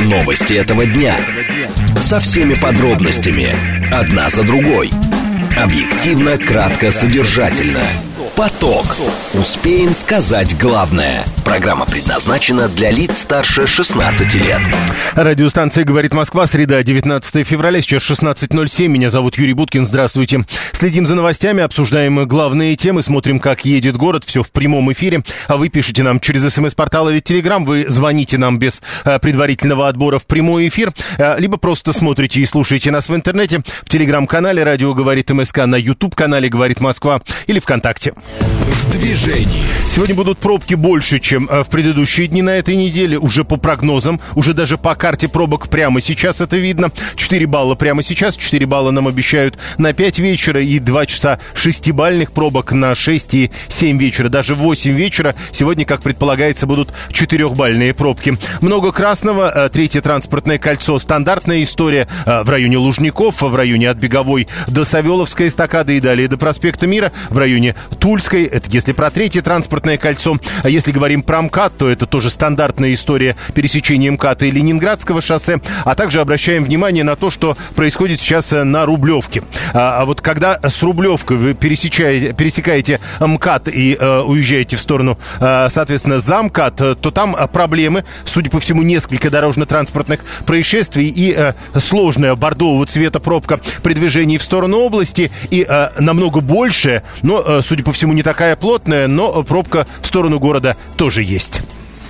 Новости этого дня. Со всеми подробностями. Одна за другой. Объективно, кратко, содержательно. Поток. Успеем сказать главное. Программа предназначена для лиц старше 16 лет. Радиостанция «Говорит Москва», среда, 19 февраля, сейчас 16:07. Меня зовут Юрий Буткин, здравствуйте. Следим за новостями, обсуждаем главные темы, смотрим, как едет город, все в прямом эфире. А вы пишите нам через СМС-портал или Телеграм, вы звоните нам без предварительного отбора в прямой эфир, либо просто смотрите и слушаете нас в интернете, в Телеграм-канале «Радио говорит МСК», на YouTube-канале «Говорит Москва» или ВКонтакте. В движении. Сегодня будут пробки больше, чем в предыдущие дни на этой неделе. Уже по прогнозам, уже даже по карте пробок прямо сейчас это видно. 4 балла прямо сейчас, 4 балла нам обещают на 5 вечера и 2 часа 6-бальных пробок на 6 и 7 вечера. Даже в 8 вечера сегодня, как предполагается, будут 4-бальные пробки. Много красного, третье транспортное кольцо, стандартная история в районе Лужников, в районе от Беговой до Савеловской эстакады и далее до проспекта Мира, в районе Тульской, это если про третье транспортное кольцо. А если говорим про МКАД, то это тоже стандартная история пересечения МКАДа и Ленинградского шоссе. А также обращаем внимание на то, что происходит сейчас на Рублевке. А вот когда с Рублевкой вы пересекаете МКАД и уезжаете в сторону, соответственно, за МКАД, то там проблемы, судя по всему, несколько дорожно-транспортных происшествий и сложная бордового цвета пробка при движении в сторону области и намного больше, но, судя по всему, не такая плотная, но пробка в сторону города тоже есть.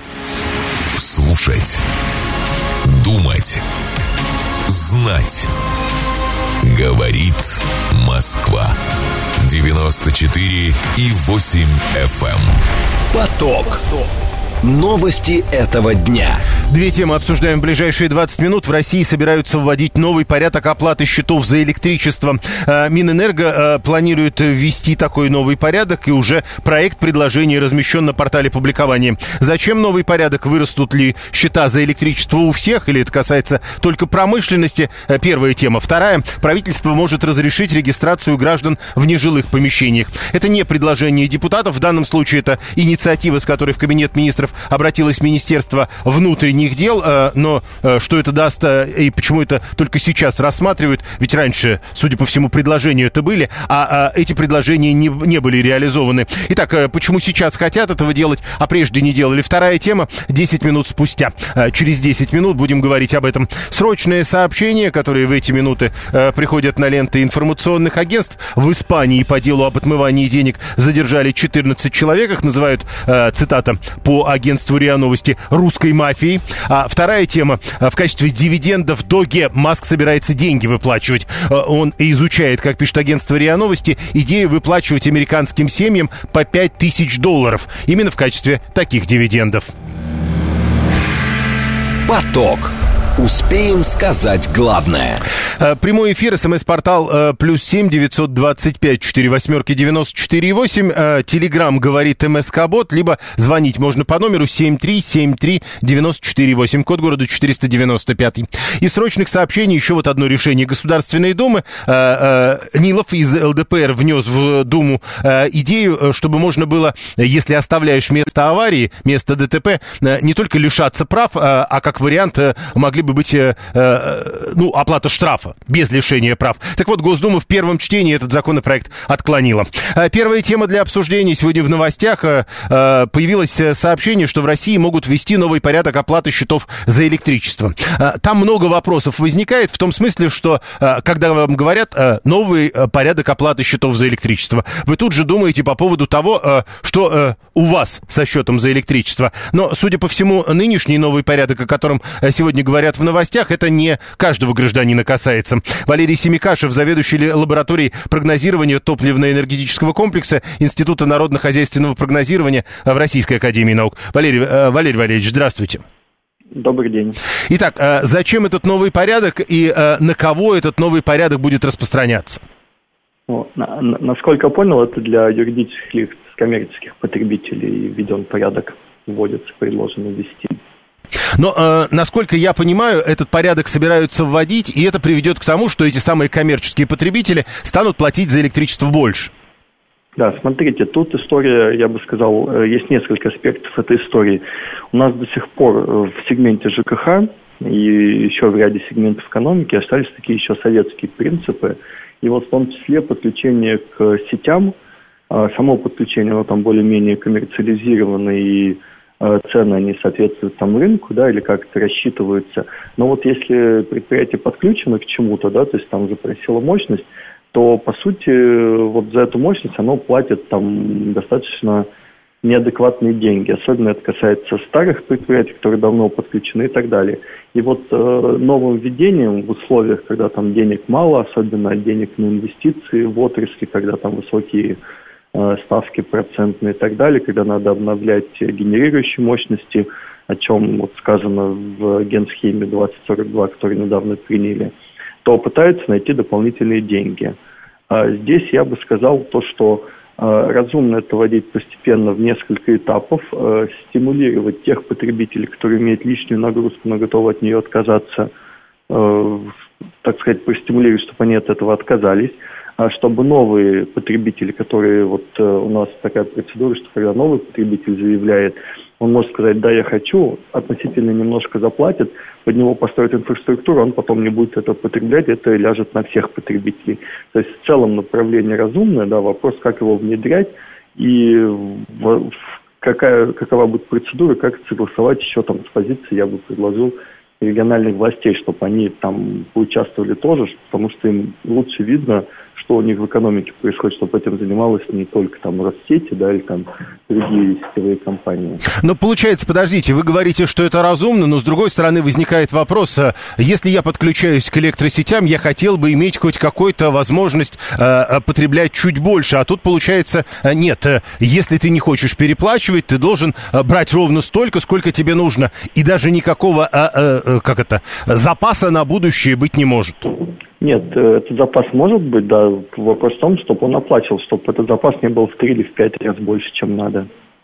Слушать. Думать. Знать. Говорит Москва. 94,8 FM. Поток. Новости этого дня. Две темы обсуждаем в ближайшие 20 минут. В России собираются вводить новый порядок оплаты счетов за электричество. Минэнерго планирует ввести такой новый порядок, и уже проект предложения размещен на портале публикования. Зачем новый порядок? Вырастут ли счета за электричество у всех, или это касается только промышленности? Первая тема. Вторая. Правительство может разрешить регистрацию граждан в нежилых помещениях. Это не предложение депутатов. В данном случае это инициатива, с которой в Кабинет министров обратилось Министерство внутренних дел, но что это даст и почему это только сейчас рассматривают, ведь раньше, судя по всему, предложения это были, а эти предложения не были реализованы. Итак, почему сейчас хотят этого делать, а прежде не делали? Вторая тема 10 минут спустя. Через 10 минут будем говорить об этом. Срочные сообщения, которые в эти минуты приходят на ленты информационных агентств. В Испании по делу об отмывании денег задержали 14 человек, их называют, цитата, по агентству РИА Новости, русской мафией. А вторая тема. В качестве дивидендов Доге Маск собирается деньги выплачивать. Он изучает, как пишет агентство РИА Новости, идею выплачивать американским семьям по $5000. Именно в качестве таких дивидендов. Поток. Успеем сказать главное. Прямой эфир, СМС-портал +7 925 48 94 8. Телеграм говорит МСК-бот, либо звонить можно по номеру 7373 94 8, код города 495. Из срочных сообщений еще вот одно решение Государственной Думы. Нилов из ЛДПР внес в Думу идею, чтобы можно было, если оставляешь место аварии, место ДТП, не только лишаться прав, а как вариант могли бы быть оплата штрафа без лишения прав. Так вот, Госдума в первом чтении этот законопроект отклонила. Первая тема для обсуждения. Сегодня в новостях появилось сообщение, что в России могут ввести новый порядок оплаты счетов за электричество. Там много вопросов возникает, в том смысле, что когда вам говорят новый порядок оплаты счетов за электричество, вы тут же думаете по поводу того, что у вас со счетом за электричество. Но, судя по всему, нынешний новый порядок, о котором сегодня говорят в новостях, это не каждого гражданина касается. Валерий Семикашев, заведующий лабораторией прогнозирования топливно-энергетического комплекса Института народно-хозяйственного прогнозирования в Российской академии наук. Валерий Валерьевич, здравствуйте. Добрый день. Итак, зачем этот новый порядок и на кого этот новый порядок будет распространяться? Насколько я понял, это для юридических лиц, коммерческих потребителей введен порядок, вводится, предложено ввести. Но, насколько я понимаю, этот порядок собираются вводить, и это приведет к тому, что эти самые коммерческие потребители станут платить за электричество больше. Да, смотрите, тут история, я бы сказал, есть несколько аспектов этой истории. У нас до сих пор в сегменте ЖКХ и еще в ряде сегментов экономики остались такие еще советские принципы. И вот в том числе подключение к сетям, само подключение, оно там более-менее коммерциализировано, и цены, они соответствуют там рынку, да, или как-то рассчитываются. Но вот если предприятие подключено к чему-то, да, то есть там запросило мощность, то, по сути, вот за эту мощность оно платит там достаточно неадекватные деньги. Особенно это касается старых предприятий, которые давно подключены и так далее. И вот новым введением в условиях, когда там денег мало, особенно денег на инвестиции в отрасли, когда там высокие ставки процентные и так далее, когда надо обновлять генерирующие мощности, о чем вот сказано в генсхеме 2042, которую недавно приняли, то пытаются найти дополнительные деньги. Здесь я бы сказал то, что разумно это вводить постепенно в несколько этапов, стимулировать тех потребителей, которые имеют лишнюю нагрузку, но готовы от нее отказаться, так сказать, простимулировать, чтобы они от этого отказались, чтобы новые потребители, которые вот у нас такая процедура, что когда новый потребитель заявляет, он может сказать, да, я хочу, относительно немножко заплатит, под него построят инфраструктуру, он потом не будет это потреблять, это ляжет на всех потребителей. То есть в целом направление разумное, да, вопрос, как его внедрять и какова будет процедура, как согласовать еще там с позиции, я бы предложил, региональных властей, чтобы они там поучаствовали тоже, потому что им лучше видно, что у них в экономике происходит, чтобы этим занималась не только там Россети, да, или там другие сетевые компании. Но получается, подождите, вы говорите, что это разумно, но с другой стороны возникает вопрос, если я подключаюсь к электросетям, я хотел бы иметь хоть какую-то возможность потреблять чуть больше, а тут получается, нет, если ты не хочешь переплачивать, ты должен брать ровно столько, сколько тебе нужно, и даже никакого, запаса на будущее быть не может. Нет, этот запас может быть, да, вопрос в том, чтобы он оплачивал, чтобы этот запас не был в 3 или в 5 раз больше, чем надо.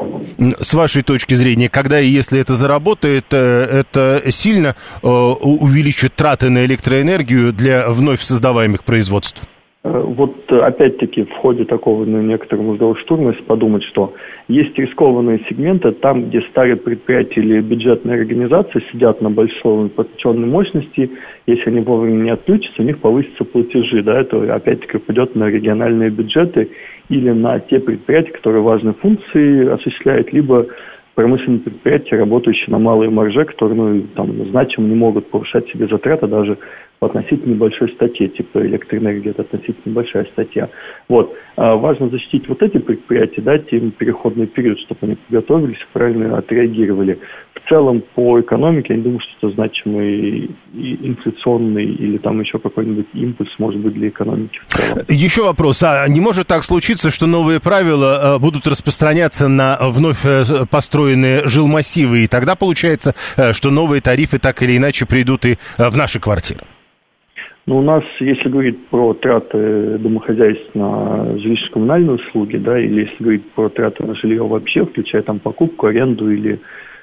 С вашей точки зрения, когда и если это заработает, это сильно увеличит траты на электроэнергию для вновь создаваемых производств? Вот опять-таки в ходе такого некоторого мозгового штурма, если подумать, что есть рискованные сегменты, там, где старые предприятия или бюджетные организации сидят на большой подключенной мощности, если они вовремя не отключатся, у них повысятся платежи, да, это опять-таки пойдет на региональные бюджеты или на те предприятия, которые важные функции осуществляют, либо промышленные предприятия, работающие на малой марже, которые значимо не могут повышать себе затраты даже по относительно небольшой статье, типа электроэнергия, это относительно небольшая статья. Вот. Важно защитить вот эти предприятия, дать им переходный период, чтобы они подготовились, правильно отреагировали. В целом по экономике я не думаю, что это значимый и инфляционный или там еще какой-нибудь импульс может быть для экономики в целом. Еще вопрос. А не может так случиться, что новые правила будут распространяться на вновь построенные жилмассивы, и тогда получается, что новые тарифы так или иначе придут и в наши квартиры? Ну, у нас, если говорить про траты домохозяйств на жилищно-коммунальные услуги, да, или если говорить про траты на жилье вообще, включая там покупку, аренду или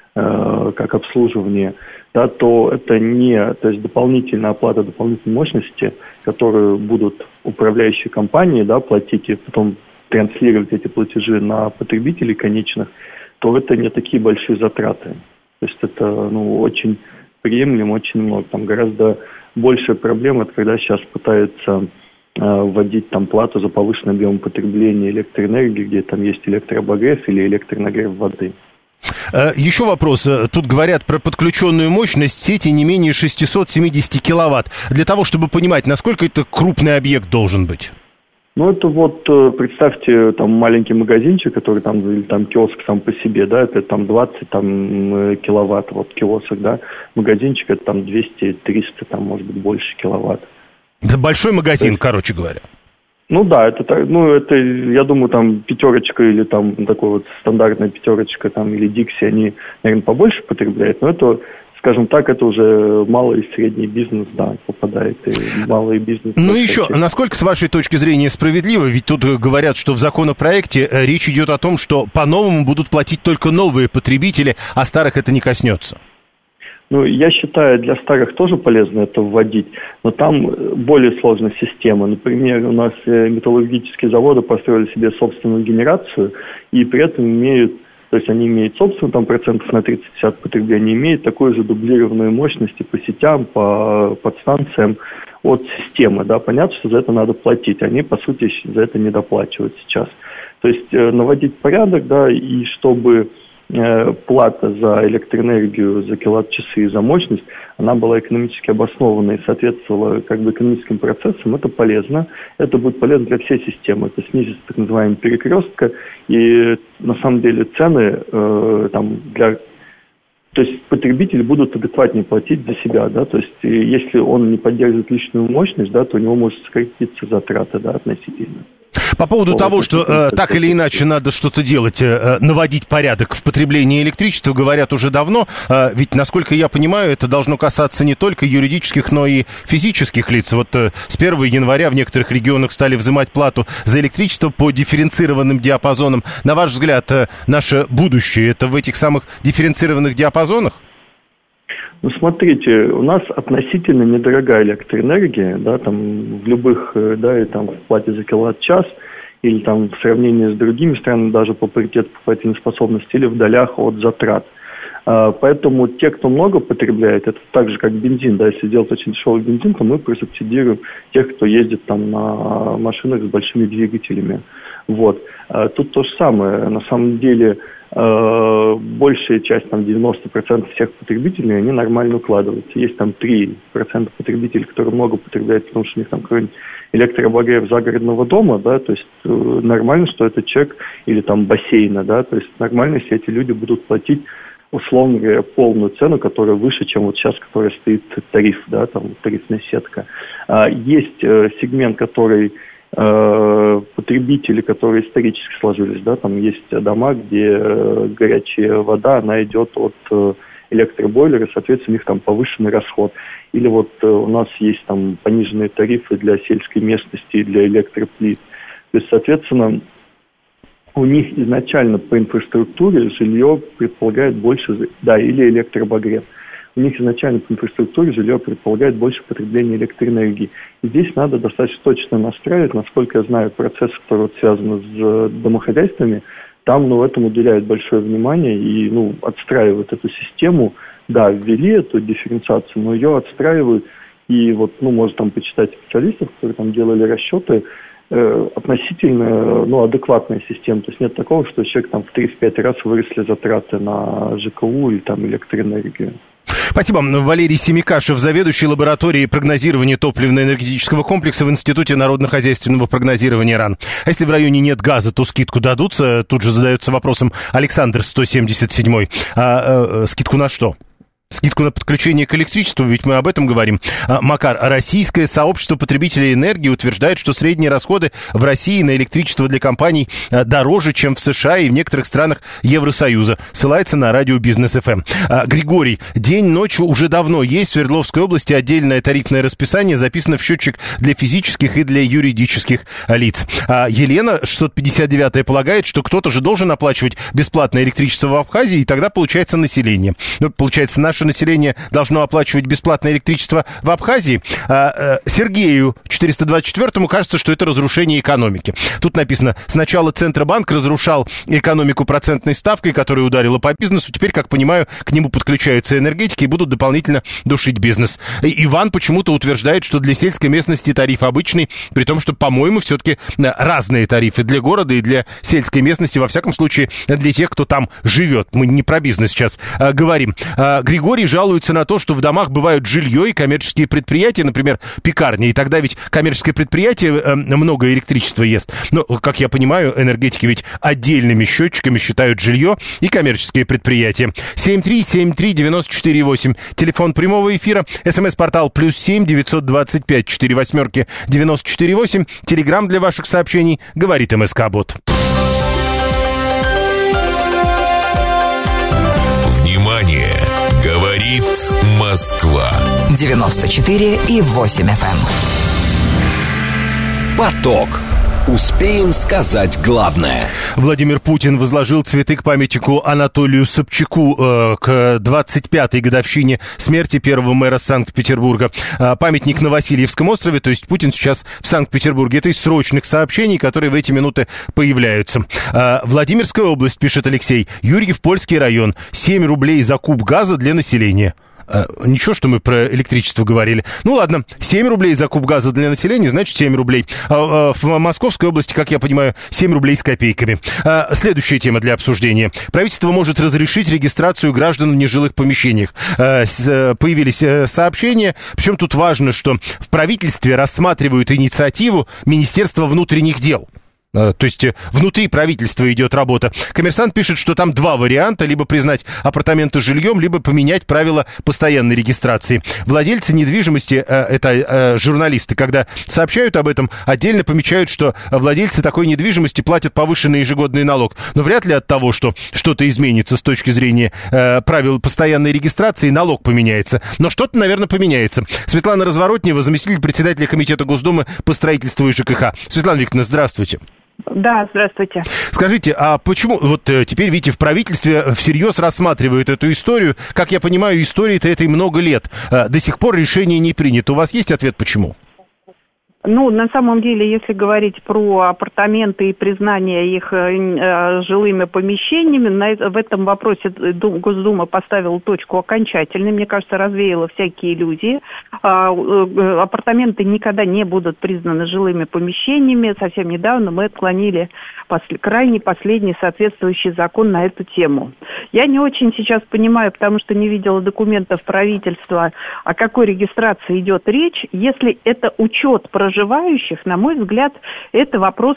как обслуживание, да, то это то есть дополнительная оплата дополнительной мощности, которую будут управляющие компании, да, платить и потом транслировать эти платежи на потребителей конечных, то это не такие большие затраты. То есть это, очень приемлемо, очень много. Там гораздо большая проблема, это когда сейчас пытаются вводить там плату за повышенный объем потребления электроэнергии, где там есть электрообогрев или электронагрев воды. Еще вопрос. Тут говорят про подключенную мощность сети не менее 670 киловатт. Для того, чтобы понимать, насколько это крупный объект должен быть? Это вот, представьте, там маленький магазинчик, который там, или там киоск сам по себе, да, это там 20 киловатт, вот киоск, да, магазинчик это там 200-300, там может быть больше киловатт. Это большой магазин, короче говоря. Это, я думаю, там пятерочка или там такой вот стандартная пятерочка там или Дикси, они, наверное, побольше потребляют, но это, скажем так, это уже малый и средний бизнес, да, попадает, и малый бизнес. Еще, насколько, с вашей точки зрения, справедливо, ведь тут говорят, что в законопроекте речь идет о том, что по-новому будут платить только новые потребители, а старых это не коснется. Я считаю, для старых тоже полезно это вводить, но там более сложная система. Например, у нас металлургические заводы построили себе собственную генерацию и при этом имеют То есть они имеют собственно там процентов на 30-50 потребления, имеют такую же дублированную мощность по сетям, по подстанциям от системы, да, понятно, что за это надо платить, они, по сути, за это не доплачивают сейчас. То есть наводить порядок, да, и чтобы плата за электроэнергию, за киловатт-часы и за мощность, она была экономически обоснована и соответствовала как бы экономическим процессам, это полезно. Это будет полезно для всей системы. Это снизит так называемый перекрестка, и на самом деле цены то есть потребители будут адекватнее платить за себя, да, то есть если он не поддерживает личную мощность, да, то у него может сократиться затраты, да, относительно. По поводу того, что так или иначе надо что-то делать, наводить порядок в потреблении электричества, говорят уже давно. Ведь, насколько я понимаю, это должно касаться не только юридических, но и физических лиц. Вот с 1 января в некоторых регионах стали взимать плату за электричество по дифференцированным диапазонам. На ваш взгляд, наше будущее это в этих самых дифференцированных диапазонах? Ну, смотрите, у нас относительно недорогая электроэнергия, да, там в любых, да, и там в плате за киловатт-час, или там в сравнении с другими странами даже по паритету покупательной способности, или в долях от затрат. Поэтому те, кто много потребляет, это так же, как бензин, да, если делать очень дешевый бензин, то мы просубсидируем тех, кто ездит там на машинах с большими двигателями. Вот. Тут то же самое. На самом деле большая часть, там 90% всех потребителей, они нормально укладываются. Есть там 3% потребителей, которые много потребляют, потому что у них там какой-нибудь электрообогрев загородного дома, да, то есть нормально, что это чек или там бассейна, да, то есть нормально, если эти люди будут платить, условно говоря, полную цену, которая выше, чем вот сейчас, которая стоит тариф, да, там тарифная сетка. Есть сегмент, который потребители, которые исторически сложились, да, там есть дома, где горячая вода, она идет от электробойлера, соответственно, у них там повышенный расход. Или вот у нас есть там пониженные тарифы для сельской местности и для электроплит. То есть, соответственно, у них изначально по инфраструктуре жилье предполагает больше, да, или электрообогрев. У них изначально по инфраструктуре жилье предполагает больше потребления электроэнергии. И здесь надо достаточно точно настраивать. Насколько я знаю, процессы, которые вот связаны с домохозяйствами, там, этому уделяют большое внимание и, отстраивают эту систему. Да, ввели эту дифференциацию, но ее отстраивают. И вот, можно там почитать специалистов, которые там делали расчеты, относительно, адекватная система. То есть нет такого, что человек там в 3-5 раз выросли затраты на ЖКУ или там электроэнергию. Спасибо. Валерий Семикашев, заведующий лабораторией прогнозирования топливно-энергетического комплекса в Институте народно-хозяйственного прогнозирования РАН. А если в районе нет газа, то скидку дадутся? Тут же задается вопросом Александр, 177-й. Скидку на что? Скидку на подключение к электричеству, ведь мы об этом говорим. Макар, российское сообщество потребителей энергии утверждает, что средние расходы в России на электричество для компаний дороже, чем в США и в некоторых странах Евросоюза. Ссылается на радио Бизнес ФМ. Григорий, день-ночь уже давно есть в Свердловской области отдельное тарифное расписание, записано в счетчик для физических и для юридических лиц. Елена, 659-я, полагает, что кто-то же должен оплачивать бесплатное электричество в Абхазии, и тогда получается население. Получается, наше население должно оплачивать бесплатное электричество в Абхазии. Сергею, 424-му, кажется, что это разрушение экономики. Тут написано, сначала Центробанк разрушал экономику процентной ставкой, которая ударила по бизнесу. Теперь, как понимаю, к нему подключаются энергетики и будут дополнительно душить бизнес. Иван почему-то утверждает, что для сельской местности тариф обычный, при том, что, по-моему, все-таки разные тарифы для города и для сельской местности, во всяком случае, для тех, кто там живет. Мы не про бизнес сейчас говорим. Григорий жалуется на то, что в домах бывают жилье и коммерческие предприятия, например, пекарни, и тогда ведь коммерческое предприятие много электричества ест. Но, как я понимаю, энергетики ведь отдельными счетчиками считают жилье и коммерческие предприятия. 7373948, телефон прямого эфира, СМС-портал +7 925 48 948, телеграм для ваших сообщений, говорит МСК-бот. Внимание! Говорит Москва. 94,8 FM. Поток. Успеем сказать главное. Владимир Путин возложил цветы к памятнику Анатолию Собчаку к 25-й годовщине смерти первого мэра Санкт-Петербурга. Памятник на Васильевском острове, то есть Путин сейчас в Санкт-Петербурге. Это из срочных сообщений, которые в эти минуты появляются. Владимирская область, пишет Алексей, Юрьев, Польский район, 7 рублей за куб газа для населения. Ничего, что мы про электричество говорили. Ну ладно, 7 рублей за куб газа для населения, значит 7 рублей. В Московской области, как я понимаю, 7 рублей с копейками. Следующая тема для обсуждения. Правительство может разрешить регистрацию граждан в нежилых помещениях. Появились сообщения. Причем тут важно, что в правительстве рассматривают инициативу Министерства внутренних дел. То есть внутри правительства идет работа. Коммерсант пишет, что там два варианта: либо признать апартаменты жильем, либо поменять правила постоянной регистрации. Владельцы недвижимости, это журналисты, когда сообщают об этом, отдельно помечают, что владельцы такой недвижимости платят повышенный ежегодный налог. Но вряд ли от того, что что-то изменится с точки зрения правил постоянной регистрации, налог поменяется. Но что-то, наверное, поменяется. Светлана Разворотнева, заместитель председателя Комитета Госдумы по строительству и ЖКХ. Светлана Викторовна, здравствуйте. Да, здравствуйте. Скажите, а почему вот теперь, видите, в правительстве всерьез рассматривают эту историю? Как я понимаю, истории-то этой много лет. До сих пор решение не принято. У вас есть ответ, почему? Ну, на самом деле, если говорить про апартаменты и признание их жилыми помещениями, в этом вопросе Госдума поставила точку окончательно. Мне кажется, развеяла всякие иллюзии. Апартаменты никогда не будут признаны жилыми помещениями. Совсем недавно мы отклонили крайне последний соответствующий закон на эту тему. Я не очень сейчас понимаю, потому что не видела документов правительства, о какой регистрации идет речь. Если это учет проживающих, на мой взгляд, это вопрос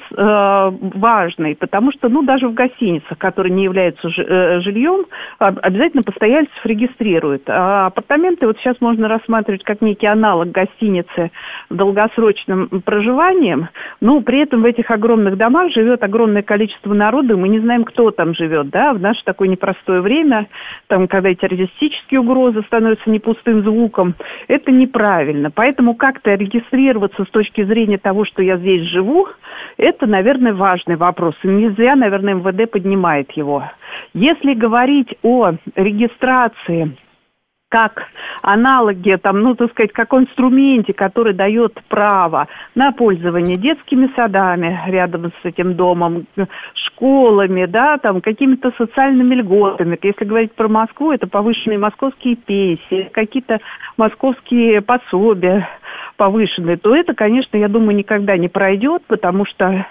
важный, потому что, даже в гостиницах, которые не являются жильем, обязательно постояльцев регистрируют. А апартаменты вот сейчас можно рассматривать как некий аналог гостиницы с долгосрочным проживанием, но при этом в этих огромных домах живет огромное количество народа, и мы не знаем, кто там живет, да, в наше такое непростое время, там, когда и террористические угрозы становятся не пустым звуком, это неправильно. Поэтому как-то регистрироваться с точки зрения того, что я здесь живу, это, наверное, важный вопрос. И не зря, наверное, МВД поднимает его. Если говорить о регистрации как аналоги, как инструменте, который дает право на пользование детскими садами рядом с этим домом, школами, какими-то социальными льготами. Если говорить про Москву, это повышенные московские пенсии, какие-то московские пособия повышенные, то это, конечно, я думаю, никогда не пройдет, потому что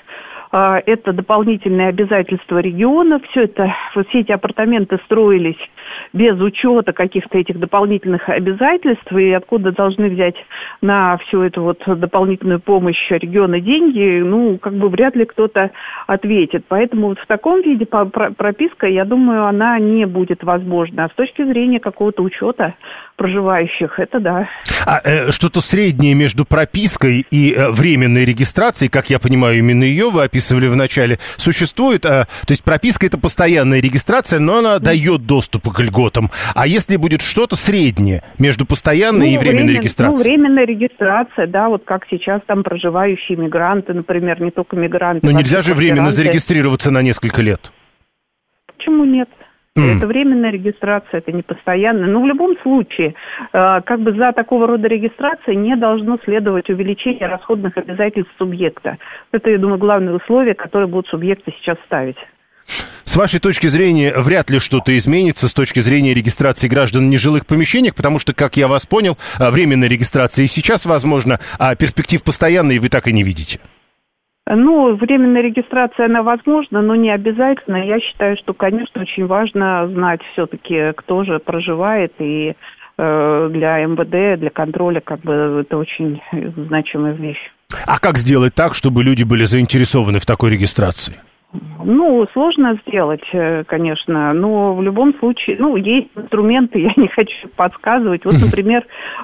это дополнительные обязательства региона. Все эти апартаменты строились без учета каких-то этих дополнительных обязательств, и откуда должны взять на всю эту дополнительную помощь регионы деньги, вряд ли кто-то ответит. Поэтому в таком виде прописка, я думаю, она не будет возможна. А с точки зрения какого-то учета проживающих, это да. Что-то среднее между пропиской и временной регистрацией, как я понимаю, именно ее вы описывали в начале, существует? То есть прописка — это постоянная регистрация, но она дает доступ к льготам. А если будет что-то среднее между постоянной и временной регистрацией? Временная регистрация, да, вот как сейчас там проживающие мигранты, например, не только мигранты. Но нельзя же временно зарегистрироваться на несколько лет. Почему нет? Это временная регистрация, это не постоянная. Но в любом случае, за такого рода регистрацией не должно следовать увеличение расходных обязательств субъекта. Это, я думаю, главное условие, которое будут субъекты сейчас ставить. С вашей точки зрения, вряд ли что-то изменится с точки зрения регистрации граждан в нежилых помещениях, потому что, как я вас понял, временная регистрация и сейчас возможна, а перспектив постоянной вы так и не видите. Временная регистрация, она возможна, но не обязательно. Я считаю, что, конечно, очень важно знать все-таки, кто же проживает, и для МВД, для контроля, это очень значимая вещь. А как сделать так, чтобы люди были заинтересованы в такой регистрации? Сложно сделать, конечно, но в любом случае, есть инструменты, я не хочу подсказывать. Вот, например,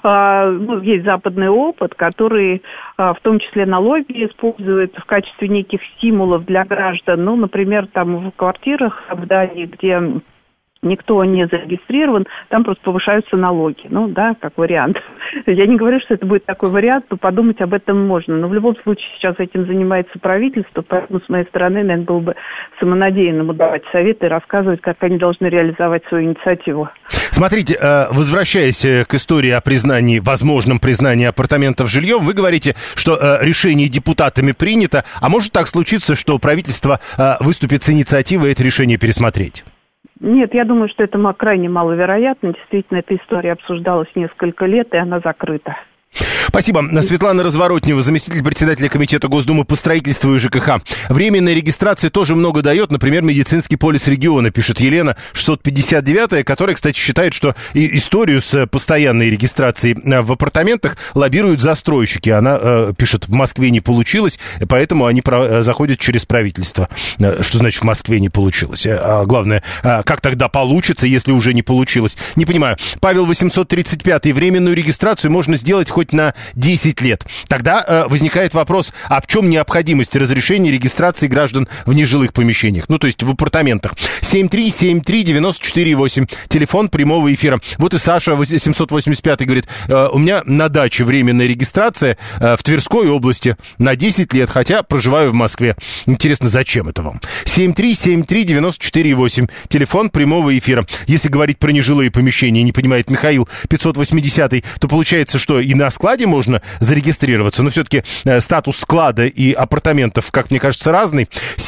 есть западный опыт, который в том числе налоги использует в качестве неких стимулов для граждан. Например, там в квартирах, в здании, где никто не зарегистрирован, там просто повышаются налоги. Как вариант. Я не говорю, что это будет такой вариант, но подумать об этом можно. Но в любом случае сейчас этим занимается правительство, поэтому с моей стороны, наверное, было бы самонадеянным давать советы и рассказывать, как они должны реализовать свою инициативу. Смотрите, возвращаясь к истории о признании, возможном признании апартаментов жильем, вы говорите, что решение депутатами принято, а может так случиться, что правительство выступит с инициативой это решение пересмотреть? Нет, я думаю, что это крайне маловероятно. Действительно, эта история обсуждалась несколько лет, и она закрыта. Спасибо. Светлана Разворотнева, заместитель председателя комитета Госдумы по строительству и ЖКХ. Временная регистрация тоже много дает. Например, медицинский полис региона, пишет Елена, 659-я, которая, кстати, считает, что историю с постоянной регистрацией в апартаментах лоббируют застройщики. Она пишет, в Москве не получилось, поэтому они заходят через правительство. Что значит в Москве не получилось? А главное, как тогда получится, если уже не получилось? Не понимаю. Павел 835-й. Временную регистрацию можно сделать хоть на 10 лет. Тогда возникает вопрос, а в чем необходимость разрешения регистрации граждан в нежилых помещениях? Ну, то есть в апартаментах. 7373948, телефон прямого эфира. Вот и Саша 785 говорит, у меня на даче временная регистрация в Тверской области на 10 лет, хотя проживаю в Москве. Интересно, зачем это вам? 7373948, телефон прямого эфира. Если говорить про нежилые помещения, не понимает Михаил 580, то получается, что и на складе можно зарегистрироваться, но все-таки статус склада и апартаментов, как мне кажется, разный.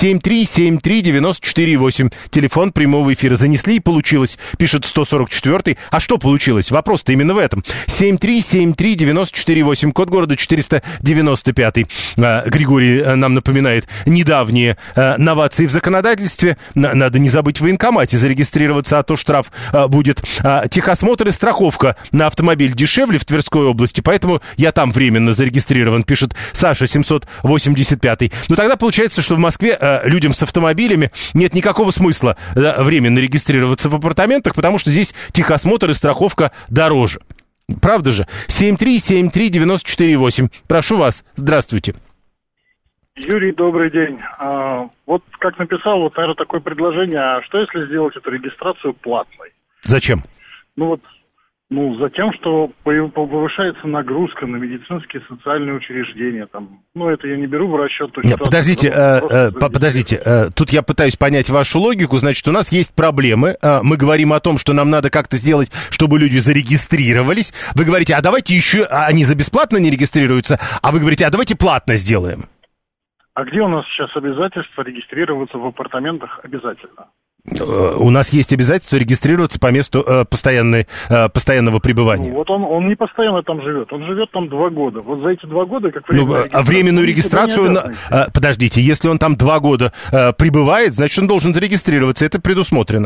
7373948, телефон прямого эфира. Занесли и получилось, пишет 144-й. А что получилось? Вопрос-то именно в этом. 7373948, код города 495. Григорий нам напоминает недавние новации в законодательстве. Надо не забыть в военкомате зарегистрироваться, а то штраф будет. Техосмотр и страховка на автомобиль дешевле в Тверской области, поэтому я там временно зарегистрирован, пишет Саша 785. Ну, тогда получается, что в Москве людям с автомобилями нет никакого смысла временно регистрироваться в апартаментах, потому что здесь техосмотр и страховка дороже. Правда же? 7373948. Прошу вас. Здравствуйте. Юрий, добрый день. Вот как написал, вот, наверное, такое предложение. А что если сделать эту регистрацию платной? Зачем? Затем, что повышается нагрузка на медицинские и социальные учреждения. Это я не беру в расчет. Подождите. Тут я пытаюсь понять вашу логику. Значит, у нас есть проблемы. Мы говорим о том, что нам надо как-то сделать, чтобы люди зарегистрировались. Вы говорите, а давайте еще... Они за бесплатно не регистрируются. А вы говорите, а давайте платно сделаем. А где у нас сейчас обязательство регистрироваться в апартаментах обязательно? У нас есть обязательство регистрироваться по месту постоянного пребывания. Вот он не постоянно там живет. Он живет там 2 года. Вот за эти 2 года, как временную регистрацию... Подождите, если он там 2 года пребывает, значит, он должен зарегистрироваться. Это предусмотрено.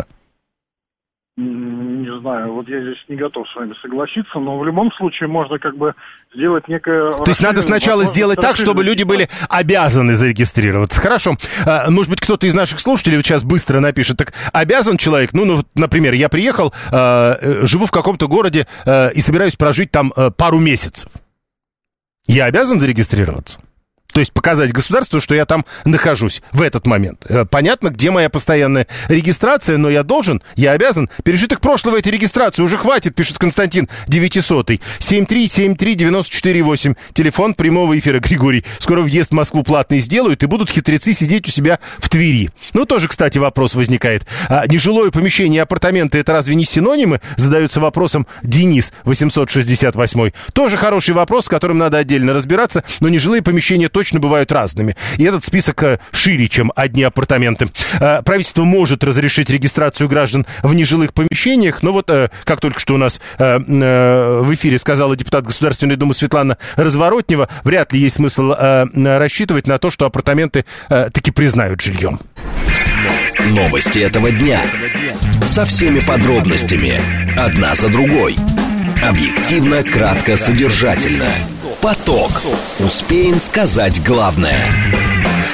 Не знаю, вот я здесь не готов с вами согласиться, но в любом случае можно сделать некое... То есть надо сначала сделать так, чтобы люди были обязаны зарегистрироваться. Хорошо. Может быть, кто-то из наших слушателей сейчас быстро напишет. Так обязан человек? Например, я приехал, живу в каком-то городе и собираюсь прожить там пару месяцев. Я обязан зарегистрироваться? То есть показать государству, что я там нахожусь в этот момент. Понятно, где моя постоянная регистрация, но я обязан. Пережиток прошлого этой регистрации уже хватит, пишет Константин 900-й. 7373948, телефон прямого эфира. Григорий, скоро въезд в Москву платный сделают, и будут хитрецы сидеть у себя в Твери. Тоже, кстати, вопрос возникает. Нежилое помещение и апартаменты — это разве не синонимы? Задается вопросом Денис 868-й. Тоже хороший вопрос, с которым надо отдельно разбираться, но нежилые помещения точно бывают разными. И этот список шире, чем одни апартаменты. Правительство может разрешить регистрацию граждан в нежилых помещениях, но как только что у нас в эфире сказала депутат Государственной Думы Светлана Разворотнева, вряд ли есть смысл рассчитывать на то, что апартаменты таки признают жильем. Новости этого дня. Со всеми подробностями. Одна за другой. Объективно, кратко, содержательно. Поток. Успеем сказать главное.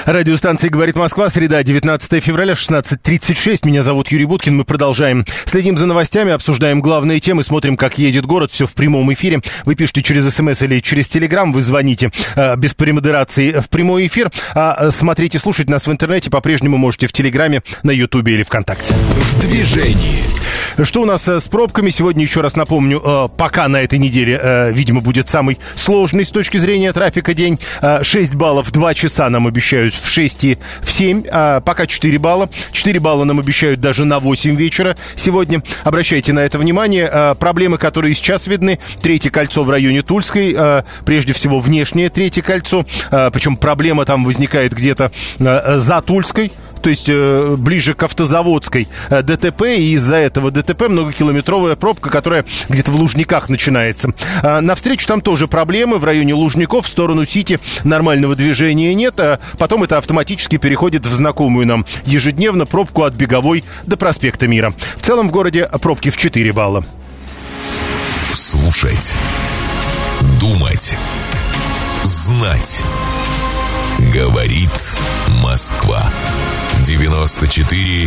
Радиостанция «Говорит Москва», среда, 19 февраля, 16:36. Меня зовут Юрий Буткин. Мы продолжаем. Следим за новостями, обсуждаем главные темы, смотрим, как едет город. Все в прямом эфире. Вы пишете через СМС или через Телеграм. Вы звоните без премодерации в прямой эфир. Смотрите, слушать нас в интернете по-прежнему можете в Телеграме, на Ютубе или ВКонтакте. В движении. Что у нас с пробками? Сегодня, еще раз напомню, пока на этой неделе, видимо, будет самый сложный с точки зрения трафика день. 6 баллов, 2 часа нам обещают в 6 и в 7. Пока 4 балла. 4 балла нам обещают даже на 8 вечера сегодня. Обращайте на это внимание. Проблемы, которые сейчас видны. Третье кольцо в районе Тульской. Прежде всего, внешнее третье кольцо. Причем проблема там возникает где-то за Тульской. То есть ближе к Автозаводской ДТП, и из-за этого ДТП многокилометровая пробка, которая где-то в Лужниках начинается. Навстречу там тоже проблемы в районе Лужников, в сторону Сити нормального движения нет, а потом это автоматически переходит в знакомую нам ежедневно пробку от Беговой до проспекта Мира. В целом в городе пробки в 4 балла. Слушать, думать, знать. Говорит Москва. 94,8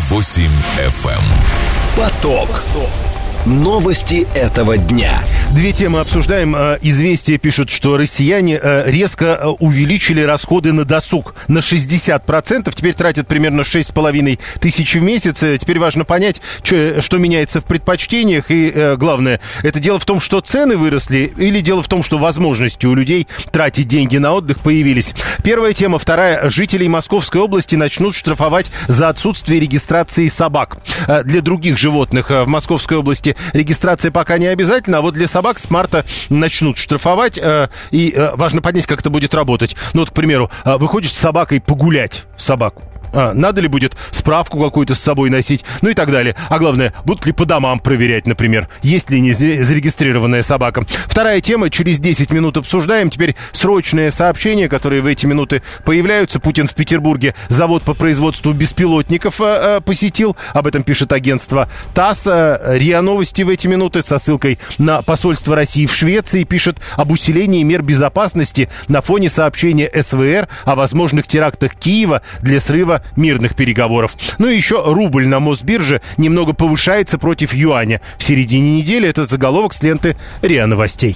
FM. Поток. Новости этого дня. Две темы обсуждаем. Известия пишут, что россияне резко увеличили расходы на досуг на 60%. Теперь тратят примерно 6,5 тысяч в месяц. Теперь важно понять, что меняется в предпочтениях. И главное, это дело в том, что цены выросли, или дело в том, что возможности у людей тратить деньги на отдых появились. Первая тема. Вторая. Жителей Московской области начнут штрафовать за отсутствие регистрации собак. Для других животных в Московской области регистрация пока не обязательна, а вот для собак с марта начнут штрафовать, и важно понять, как это будет работать. Ну вот, к примеру, выходишь с собакой погулять, собаку. Надо ли будет справку какую-то с собой носить, ну и так далее. А главное, будут ли по домам проверять, например, есть ли не зарегистрированная собака. Вторая тема, через 10 минут обсуждаем. Теперь срочные сообщения, которые в эти минуты появляются. Путин в Петербурге завод по производству беспилотников посетил. Об этом пишет агентство ТАСС. РИА Новости в эти минуты со ссылкой на посольство России в Швеции пишет об усилении мер безопасности на фоне сообщения СВР о возможных терактах Киева для срыва мирных переговоров. Ну и еще рубль на Мосбирже немного повышается против юаня. В середине недели это заголовок с ленты РИА Новостей.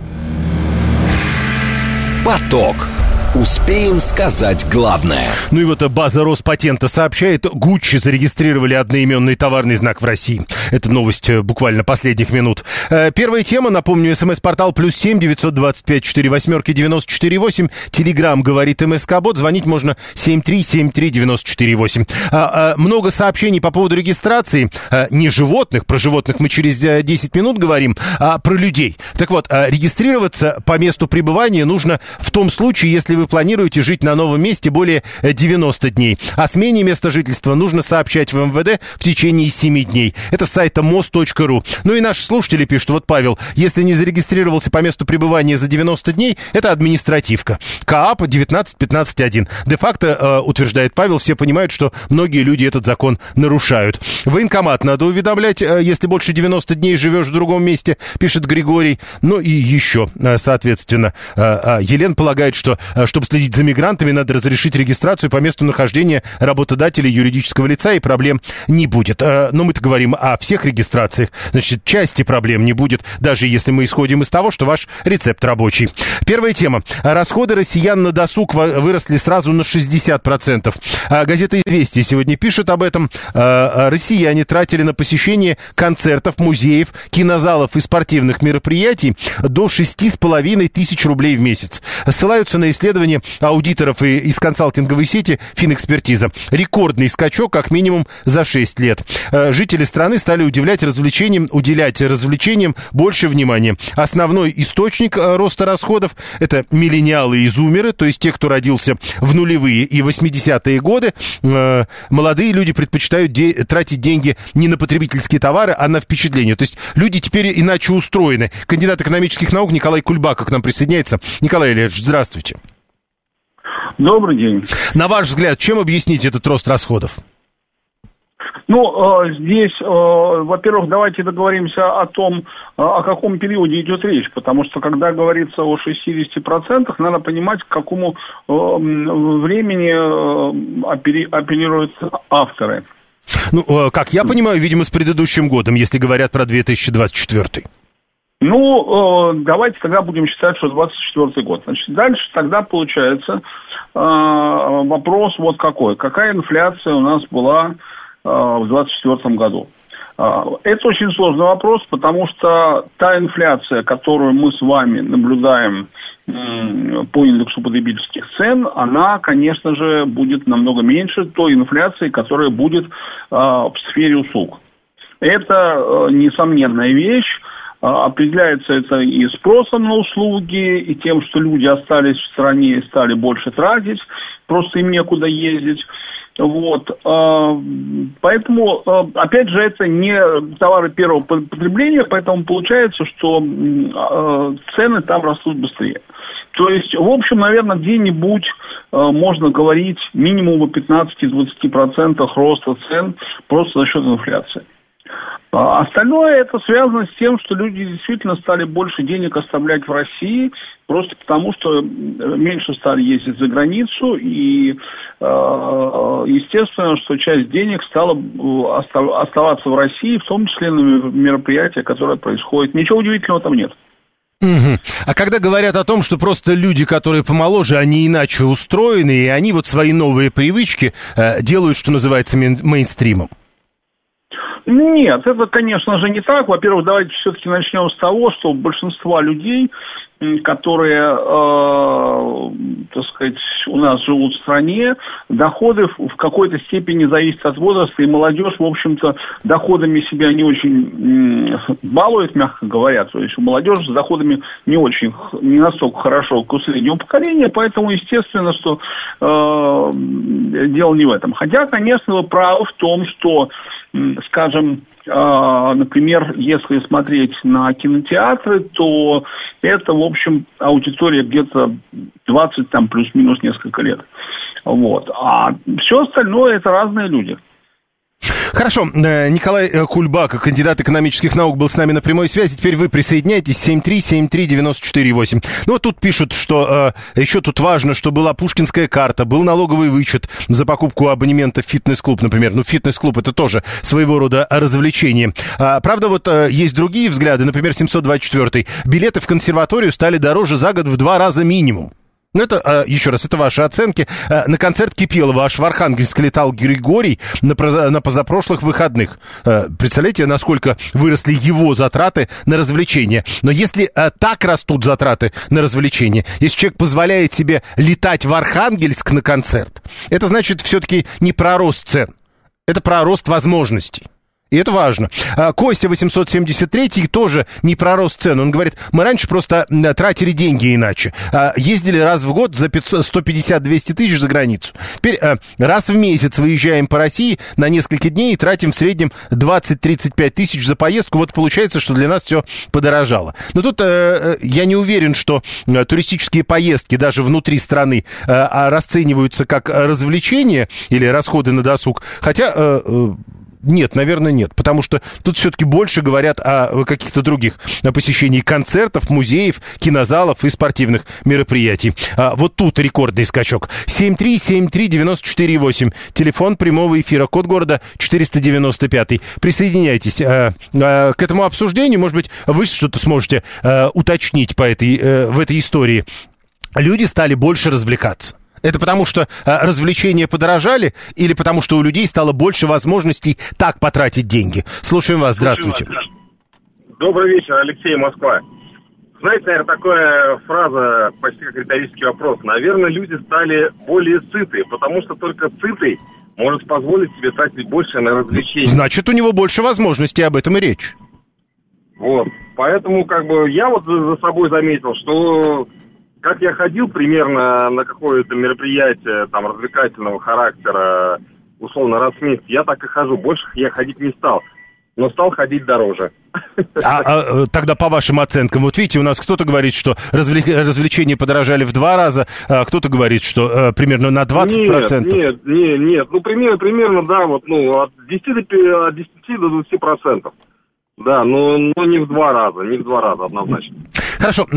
Поток. Успеем сказать главное. Ну и вот база Роспатента сообщает, Гуччи зарегистрировали одноименный товарный знак в России. Это новость буквально последних минут. Первая тема, напомню, смс-портал +7 925 48 94 8. Телеграм говорит МСК-бот. Звонить можно 7373 94 8. Много сообщений по поводу регистрации. Не животных, про животных мы через 10 минут говорим, а про людей. Так вот, регистрироваться по месту пребывания нужно в том случае, если вы планируете жить на новом месте более 90 дней. О смене места жительства нужно сообщать в МВД в течение 7 дней. Это с сайта mos.ru. Ну и наши слушатели пишут, вот Павел, если не зарегистрировался по месту пребывания за 90 дней, это административка. КААП 19.15.1. Де-факто, утверждает Павел, все понимают, что многие люди этот закон нарушают. Военкомат надо уведомлять, если больше 90 дней живешь в другом месте, пишет Григорий. Ну и еще, соответственно, Елена полагает, что чтобы следить за мигрантами, надо разрешить регистрацию по месту нахождения работодателя юридического лица, и проблем не будет. Но мы-то говорим о всех регистрациях, значит, части проблем не будет, даже если мы исходим из того, что ваш рецепт рабочий. Первая тема. Расходы россиян на досуг выросли сразу на 60%. Газета «Известия» сегодня пишет об этом. Россияне тратили на посещение концертов, музеев, кинозалов и спортивных мероприятий до 6,5 тысяч рублей в месяц. Ссылаются на исследование аудиторов из консалтинговой сети «Финэкспертиза». Рекордный скачок как минимум за 6 лет. Жители страны стали уделять развлечениям больше внимания. Основной источник роста расходов – это миллениалы и зумеры, то есть те, кто родился в нулевые и 80-е годы. Молодые люди предпочитают тратить деньги не на потребительские товары, а на впечатления. То есть люди теперь иначе устроены. Кандидат экономических наук Николай Кульбака к нам присоединяется. Николай Ильич, здравствуйте. Добрый день. На ваш взгляд, чем объяснить этот рост расходов? Здесь, во-первых, давайте договоримся о том, о каком периоде идет речь, потому что, когда говорится о 60%, надо понимать, к какому времени апеллируют авторы. Как я понимаю, видимо, с предыдущим годом, если говорят про 2024. Давайте тогда будем считать, что 24 год. Значит, дальше тогда получается вопрос вот какой. Какая инфляция у нас была в 24 году? Это очень сложный вопрос, потому что та инфляция, которую мы с вами наблюдаем по индексу потребительских цен, она, конечно же, будет намного меньше той инфляции, которая будет в сфере услуг. Это несомненная вещь. Определяется это и спросом на услуги, и тем, что люди остались в стране и стали больше тратить, просто им некуда ездить. Поэтому, опять же, это не товары первого потребления, поэтому получается, что цены там растут быстрее. То есть, в общем, наверное, где-нибудь можно говорить минимум о 15-20% роста цен просто за счет инфляции. Остальное это связано с тем, что люди действительно стали больше денег оставлять в России, просто потому что меньше стали ездить за границу, и естественно, что часть денег стала оставаться в России, в том числе на мероприятия, которые происходят. Ничего удивительного там нет. Угу. А когда говорят о том, что просто люди, которые помоложе, они иначе устроены, и они вот свои новые привычки делают, что называется, мейнстримом? Нет, это, конечно же, не так. Во-первых, давайте все-таки начнем с того, что большинство людей, которые, так сказать, у нас живут в стране, доходы в какой-то степени зависят от возраста, и молодежь, в общем-то, доходами себя не очень балует, мягко говоря. То есть у молодежи с доходами не настолько хорошо, как у среднего поколения, поэтому, естественно, что дело не в этом. Хотя, конечно, вы правы в том, что, скажем, например, если смотреть на кинотеатры, то это, в общем, аудитория где-то 20, там, плюс-минус несколько лет. А все остальное это разные люди. Хорошо, Николай Кульбака, кандидат экономических наук, был с нами на прямой связи. Теперь вы присоединяйтесь, 7373948. Тут пишут, что еще тут важно, что была пушкинская карта, был налоговый вычет за покупку абонемента в фитнес-клуб, например. Фитнес-клуб — это тоже своего рода развлечение. Правда, есть другие взгляды, например, 724-й. Билеты в консерваторию стали дороже за год в 2 раза минимум. Это, еще раз, это ваши оценки. На концерт Кипелова аж в Архангельск летал Григорий на позапрошлых выходных. Представляете, насколько выросли его затраты на развлечения. Но если так растут затраты на развлечения, если человек позволяет себе летать в Архангельск на концерт, это значит все-таки не про рост цен, это про рост возможностей. И это важно. Костя 873 тоже не про рост цен. Он говорит, мы раньше просто тратили деньги иначе. Ездили раз в год за 150-200 тысяч за границу. Теперь раз в месяц выезжаем по России на несколько дней и тратим в среднем 20-35 тысяч за поездку. Вот получается, что для нас все подорожало. Но тут я не уверен, что туристические поездки даже внутри страны расцениваются как развлечения или расходы на досуг. Хотя... Нет, наверное, нет, потому что тут все-таки больше говорят о каких-то других посещении концертов, музеев, кинозалов и спортивных мероприятий. Вот тут рекордный скачок. 7373948, телефон прямого эфира, код города 495. Присоединяйтесь к этому обсуждению, может быть, вы что-то сможете уточнить в этой истории. Люди стали больше развлекаться. Это потому, что развлечения подорожали или потому, что у людей стало больше возможностей так потратить деньги? Слушаем вас, здравствуйте. Добрый вечер, Алексей, Москва. Знаете, наверное, такая фраза, почти как риторический вопрос. Наверное, люди стали более сыты, потому что только сытый может позволить себе тратить больше на развлечения. Значит, у него больше возможностей, об этом и речь. Поэтому, я за собой заметил, что... Как я ходил примерно на какое-то мероприятие там развлекательного характера, условно, раз в месяц, я так и хожу. Больше я ходить не стал. но стал ходить дороже. Тогда по вашим оценкам, вот видите, у нас кто-то говорит, что развлечения подорожали в 2 раза, а кто-то говорит, что примерно на 20%. Нет, ну примерно, да, вот, ну, от 10 до 20%. Да, но не в 2 раза, однозначно. Хорошо,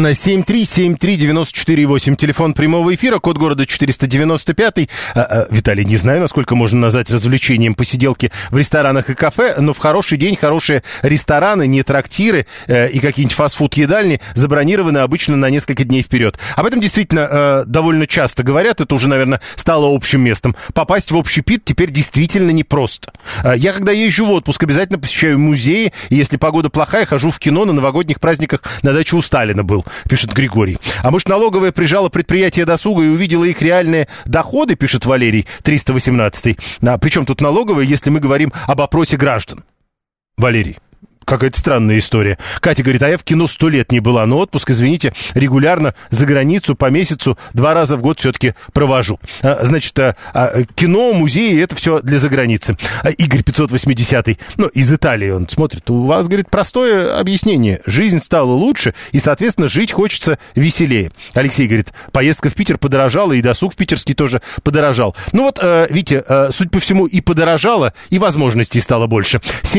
7373948, телефон прямого эфира, код города 495. Виталий, не знаю, насколько можно назвать развлечением посиделки в ресторанах и кафе, но в хороший день хорошие рестораны, не трактиры и какие-нибудь фастфуд-едальни забронированы обычно на несколько дней вперед. Об этом действительно довольно часто говорят, это уже, наверное, стало общим местом. Попасть в общепит теперь действительно непросто. Я, когда езжу в отпуск, обязательно посещаю музеи, и если погода плохая, хожу в кино, на новогодних праздниках на дачу у Сталина был, пишет Григорий. А может, налоговая прижала предприятие досуга и увидела их реальные доходы, пишет Валерий, 318. Причем тут налоговая, если мы говорим об опросе граждан? Валерий. Какая-то странная история. Катя говорит, а я в кино 100 лет не была, но отпуск, извините, регулярно за границу по месяцу 2 раза в год все-таки провожу. Значит, кино, музеи, это все для заграницы. Игорь 580, ну, из Италии он смотрит. У вас, говорит, простое объяснение. Жизнь стала лучше, и, соответственно, жить хочется веселее. Алексей говорит, поездка в Питер подорожала, и досуг питерский тоже подорожал. Ну вот, видите, судя по всему, и подорожало, и возможностей стало больше.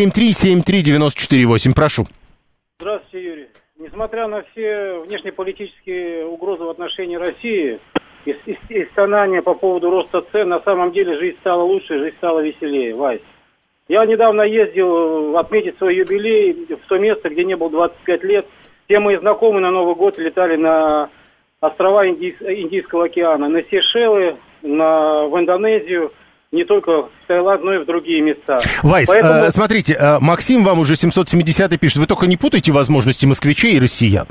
7373948. Прошу. Здравствуйте, Юрий. Несмотря на все внешнеполитические угрозы в отношении России и стонания по поводу роста цен, на самом деле жизнь стала лучше, жизнь стала веселее. Вась, я недавно ездил отметить свой юбилей в то место, где не был 25 лет. Все мои знакомые на Новый год летали на острова Индийского океана, на Сейшелы, в Индонезию. Не только в Таиланд, но и в другие места. Вайс, смотрите, Максим вам уже 770-й пишет, вы только не путайте возможности москвичей и россиян.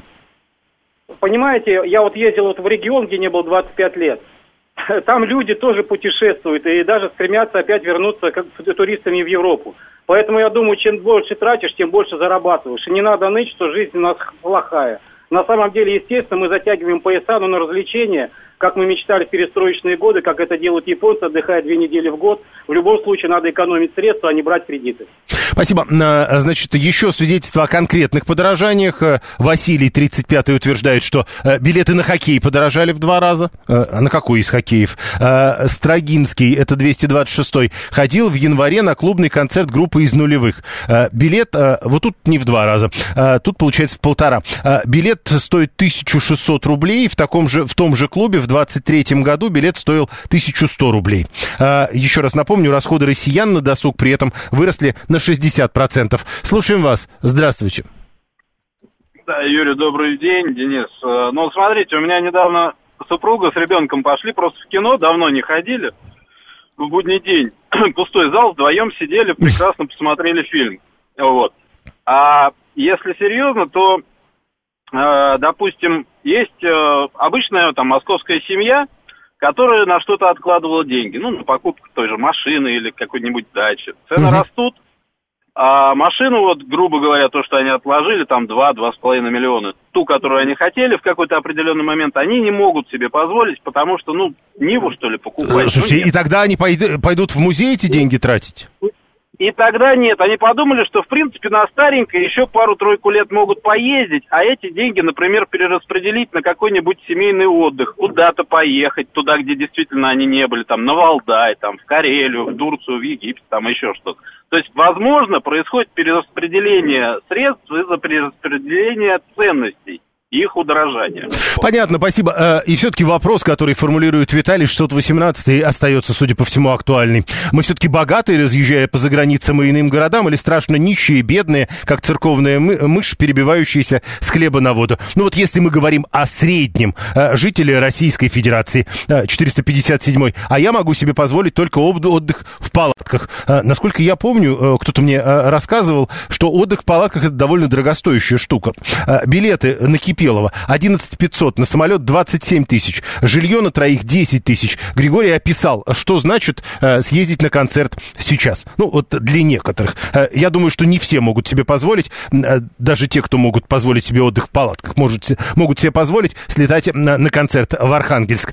Понимаете, я вот ездил в регион, где не был 25 лет. Там люди тоже путешествуют и даже стремятся опять вернуться как туристами в Европу. Поэтому я думаю, чем больше тратишь, тем больше зарабатываешь. И не надо ныть, что жизнь у нас плохая. На самом деле, естественно, мы затягиваем пояса, но на развлечения, как мы мечтали в перестроечные годы, как это делают японцы, отдыхая 2 недели в год. В любом случае надо экономить средства, а не брать кредиты. Спасибо. Значит, еще свидетельство о конкретных подорожаниях. Василий, 35-й, утверждает, что билеты на хоккей подорожали в 2 раза. А на какой из хоккеев? Строгинский, это 226-й, ходил в январе на клубный концерт группы из нулевых. Билет, вот тут не в 2 раза, тут получается в 1,5. Билет стоит 1600 рублей. В том же клубе в 23-м году билет стоил 1100 рублей. Еще раз напомню, расходы россиян на досуг при этом выросли на 60%. Слушаем вас. Здравствуйте. Да, Юрий, добрый день. Денис. Ну, смотрите, у меня недавно супруга с ребенком пошли просто в кино, давно не ходили. В будний день. Пустой зал, вдвоем сидели, прекрасно посмотрели фильм. Вот. А если серьезно, то, допустим, есть обычная там московская семья, которая на что-то откладывала деньги. Ну, на покупку той же машины или какой-нибудь дачи. Цены растут. А машину, вот, грубо говоря, то, что они отложили, там 2-2,5 миллиона, ту, которую они хотели в какой-то определенный момент, они не могут себе позволить, потому что, ну, Ниву, что ли, покупать. Слушайте, и тогда они пойдут в музей эти деньги тратить? И тогда нет, они подумали, что, в принципе, на старенькое еще 2-3 лет могут поездить, а эти деньги, например, перераспределить на какой-нибудь семейный отдых, куда-то поехать, туда, где действительно они не были, там, на Валдай, там, в Карелию, в Турцию, в Египет, там, еще что-то. То есть, возможно, происходит перераспределение средств из-за перераспределения ценностей. Их удорожание. Понятно, спасибо. И все-таки вопрос, который формулирует Виталий 618, остается, судя по всему, актуальный. Мы все-таки богатые, разъезжая по заграницам и иным городам, или страшно нищие, бедные, как церковная мышь, перебивающаяся с хлеба на воду? Ну вот если мы говорим о среднем жителе Российской Федерации, 457-й, а я могу себе позволить только отдых в палатках. Насколько я помню, кто-то мне рассказывал, что отдых в палатках — это довольно дорогостоящая штука. Билеты на Кипелова 11 500, на самолет 27 тысяч, жилье на троих 10 тысяч. Григорий описал, что значит съездить на концерт сейчас. Ну, вот для некоторых. Я думаю, что не все могут себе позволить, даже те, кто могут позволить себе отдых в палатках, могут себе позволить слетать на концерт в Архангельск.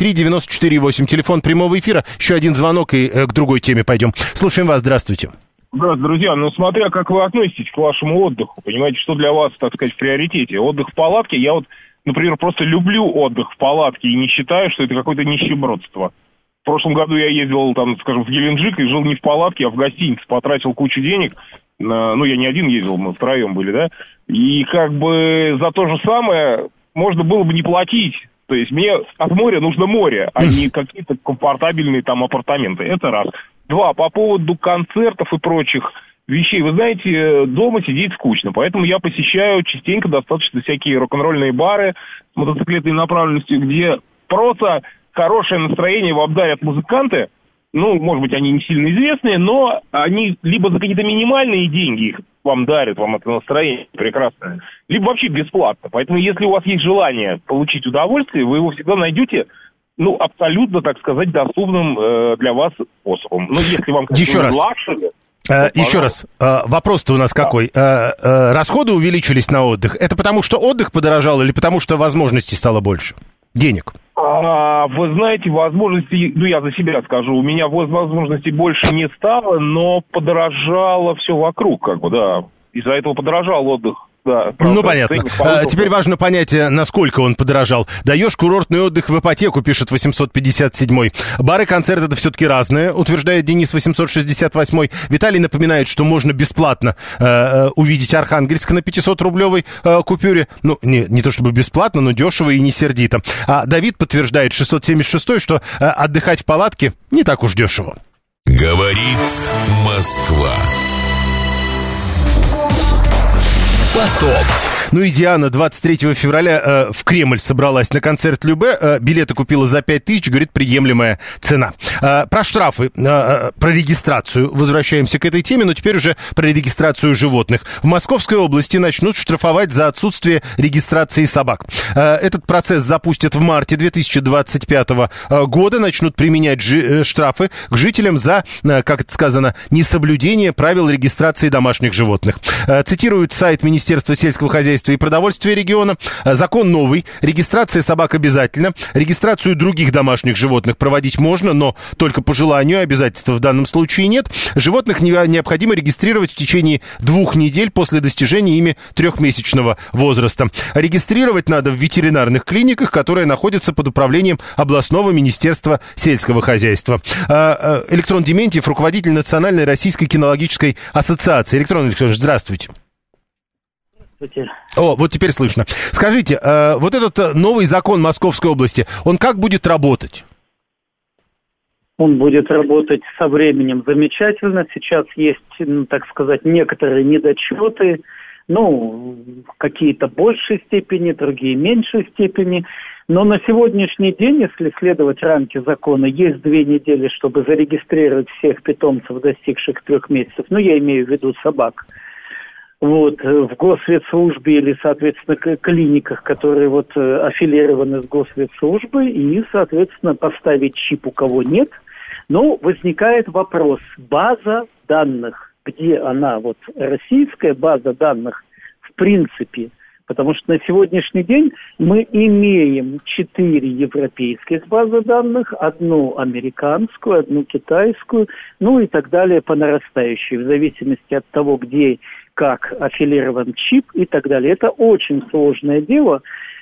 7373948, телефон прямого эфира. Еще один звонок и к другой теме пойдем. Слушаем вас, здравствуйте. Здравствуйте, друзья. Ну, смотря как вы относитесь к вашему отдыху, понимаете, что для вас, так сказать, в приоритете. Отдых в палатке, я вот, например, просто люблю отдых в палатке и не считаю, что это какое-то нищебродство. В прошлом году я ездил, там, скажем, в Геленджик и жил не в палатке, а в гостинице, потратил кучу денег. Ну, я не один ездил, мы втроем были, да. И как бы за то же самое можно было бы не платить. То есть мне от моря нужно море, а не какие-то комфортабельные там апартаменты. Это раз. Два, по поводу концертов и прочих вещей. Вы знаете, дома сидеть скучно, поэтому я посещаю частенько достаточно всякие рок-н-ролльные бары с мотоциклетной направленностью, где просто хорошее настроение вам дарят музыканты. Ну, может быть, они не сильно известные, но они либо за какие-то минимальные деньги их вам дарят, вам это настроение прекрасное, либо вообще бесплатно. Поэтому, если у вас есть желание получить удовольствие, вы его всегда найдете, ну, абсолютно, так сказать, доступным для вас способом. Ну, если вам... Еще раз. Еще раз, вопрос-то у нас какой? Расходы увеличились на отдых. Это потому, что отдых подорожал или потому, что возможностей стало больше? Денег? Вы знаете, возможностей, ну, я за себя скажу, у меня возможностей больше не стало, но подорожало все вокруг, как бы, да. Из-за этого подорожал отдых. Да, ну, понятно. Теперь важно понять, насколько он подорожал. Даешь курортный отдых в ипотеку, пишет 857-й. Бары, концерты — это все-таки разное, утверждает Денис 868-й. Виталий напоминает, что можно бесплатно увидеть Архангельск на 500-рублевой купюре. Ну, не то чтобы бесплатно, но дешево и не сердито. А Давид подтверждает 676-й, что отдыхать в палатке не так уж дешево. Говорит Москва. Поток. Ну и Диана 23 февраля в Кремль собралась на концерт Любэ. Билеты купила за 5000, говорит, приемлемая цена. Про штрафы, про регистрацию возвращаемся к этой теме, но теперь уже про регистрацию животных. В Московской области начнут штрафовать за отсутствие регистрации собак. Этот процесс запустят в марте 2025 года. Начнут применять штрафы к жителям за, как это сказано, несоблюдение правил регистрации домашних животных. Цитируют сайт Министерства сельского хозяйства и продовольствия региона. Закон новый. Регистрация собак обязательно. Регистрацию других домашних животных проводить можно, но только по желанию. Обязательств в данном случае нет. Животных необходимо регистрировать в течение 2 недель после достижения ими 3-месячного возраста. Регистрировать надо в ветеринарных клиниках, которые находятся под управлением областного министерства сельского хозяйства. Электрон Дементьев, руководитель Национальной российской кинологической ассоциации. Электрон Александрович, здравствуйте. О, вот теперь слышно. Скажите, вот этот новый закон Московской области, он как будет работать? Он будет работать со временем замечательно. Сейчас есть, так сказать, некоторые недочеты, ну, какие-то в большей степени, другие в меньшей степени. Но на сегодняшний день, если следовать рамке закона, есть 2 недели, чтобы зарегистрировать всех питомцев, достигших 3 месяцев. Ну, я имею в виду собак. Вот, в госветслужбе или, соответственно, клиниках, которые вот аффилированы с госветслужбой, и, соответственно, поставить чип у кого нет. Но возникает вопрос, база данных, где она, вот, российская база данных, в принципе, потому что на сегодняшний день мы имеем 4 европейских базы данных, 1 американскую, 1 китайскую, ну и так далее по нарастающей, в зависимости от того, где как аффилирован чип и так далее. Это очень сложное дело.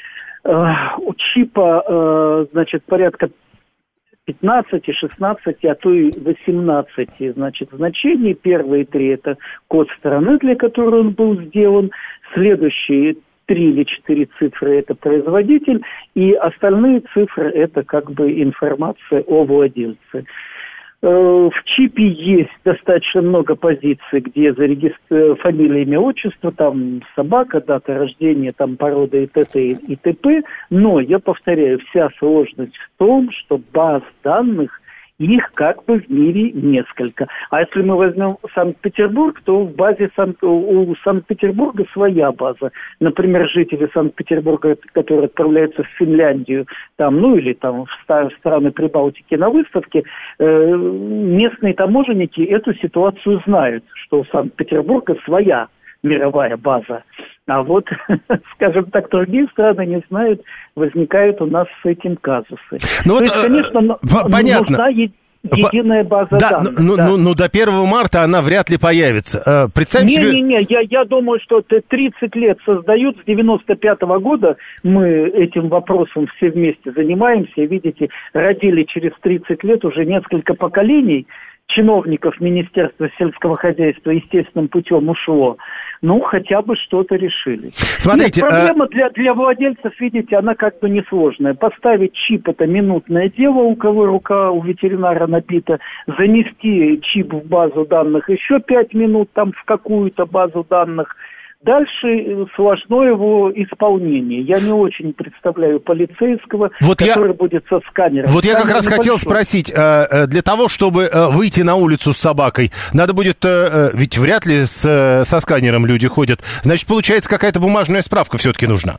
У чипа, значит, порядка 15, 16, а то и 18, значит, значений. Первые 3 – это код страны, для которой он был сделан. Следующие 3 или 4 цифры – это производитель. И остальные цифры – это как бы информация о владельце. В чипе есть достаточно много позиций, где фамилия, имя, отчество, там собака, дата рождения, там порода и т.д. и т.п. Но, я повторяю, вся сложность в том, что баз данных, их как бы в мире несколько. А если мы возьмем Санкт-Петербург, то в базе у Санкт-Петербурга своя база. Например, жители Санкт-Петербурга, которые отправляются в Финляндию, там, ну или там в страны Прибалтики на выставке, местные таможенники эту ситуацию знают, что у Санкт-Петербурга своя мировая база. А вот, скажем так, другие страны не знают, возникают у нас с этим казусы. Ну вот, есть, конечно, понятно. единая база данных. Ну, до 1 марта она вряд ли появится. Представьте себе... Я думаю, что 30 лет создают, с 95-го года мы этим вопросом все вместе занимаемся. Видите, родили через 30 лет уже несколько поколений чиновников Министерства сельского хозяйства естественным путем ушло. Ну, хотя бы что-то решили. Смотрите, нет, проблема для владельцев, видите, она как бы несложная. Поставить чип – это минутное дело, у кого рука у ветеринара набита. Занести чип в базу данных еще 5 минут там в какую-то базу данных. Дальше сложно его исполнение. Я не очень представляю полицейского, который будет со сканером. Вот я как раз хотел спросить, для того, чтобы выйти на улицу с собакой, надо будет, ведь вряд ли со сканером люди ходят, значит, получается, какая-то бумажная справка все-таки нужна.